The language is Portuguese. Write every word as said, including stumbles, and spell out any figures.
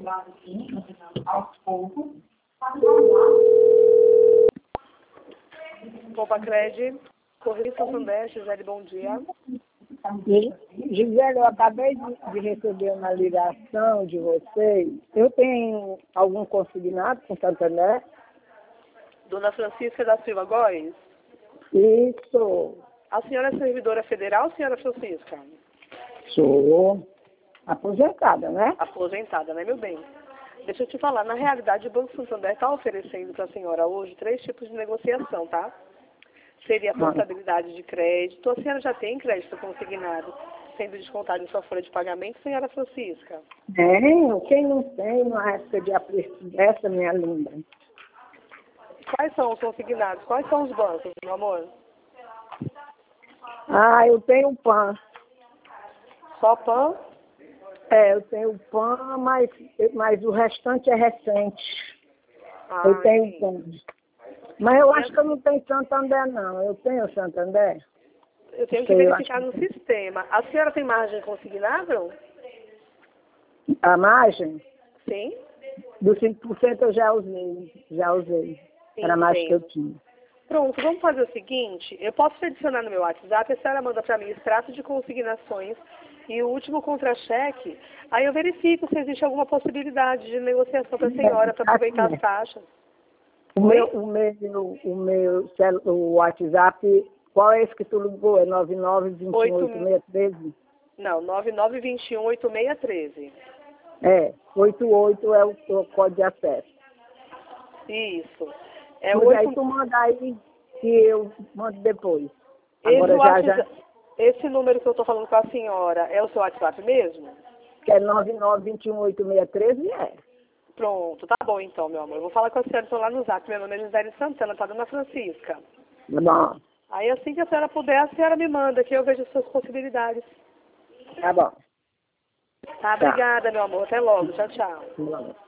Compacred, Correio Santander, Gisele, bom dia. Gisele, eu acabei de, de receber uma ligação de vocês. Eu tenho algum consignado com Santander? Dona Francisca da Silva Góes? Isso. A senhora é servidora federal, senhora Francisca? Sou aposentada, né? Aposentada, né, meu bem? Deixa eu te falar, na realidade o Banco Santander está oferecendo para a senhora hoje três tipos de negociação, tá? Seria a portabilidade de crédito. A senhora já tem crédito consignado, sendo descontado em sua folha de pagamento, senhora Francisca? Tenho. Quem não tem, na época de apreço dessa, minha linda? Quais são os consignados? Quais são os bancos, meu amor? Ah, eu tenho PAN. Só PAN? É, eu tenho PAN, mas, mas o restante é recente. Ah, eu tenho sim. PAN. Mas eu acho que eu não tenho Santander, não. Eu tenho Santander? Eu tenho que Sei, verificar no que... sistema. A senhora tem margem consignável? A margem? Sim. Do cinco por cento eu já usei. Já usei. Sim, Era mais que eu entendo. tinha. Pronto, vamos fazer o seguinte. Eu posso te adicionar no meu WhatsApp, a senhora manda para mim extrato de consignações e o último contra-cheque. Aí eu verifico se existe alguma possibilidade de negociação para a senhora, para aproveitar as taxas. O meu, o meu, o meu celu, o WhatsApp, qual é esse que tu ligou? É nove nove dois um oito seis um três? Não, nove nove dois um oito seis um três. É, oitenta e oito é o, o código de acesso. Isso. É Mas oito... aí tu manda aí que eu mando depois. Esse, Agora já, WhatsApp, já... esse número que eu estou falando com a senhora é o seu WhatsApp mesmo? Que é nove nove dois um oito seis um três e é. Pronto, tá bom então, meu amor. Eu vou falar com a senhora, estou lá no Zap. Meu nome é Gisele Santana, tá, Dona Francisca? Tá bom. Aí assim que a senhora puder, a senhora me manda, que eu vejo as suas possibilidades. Tá bom. Tá, obrigada, meu amor. Até logo. Tchau, tchau. Tá bom.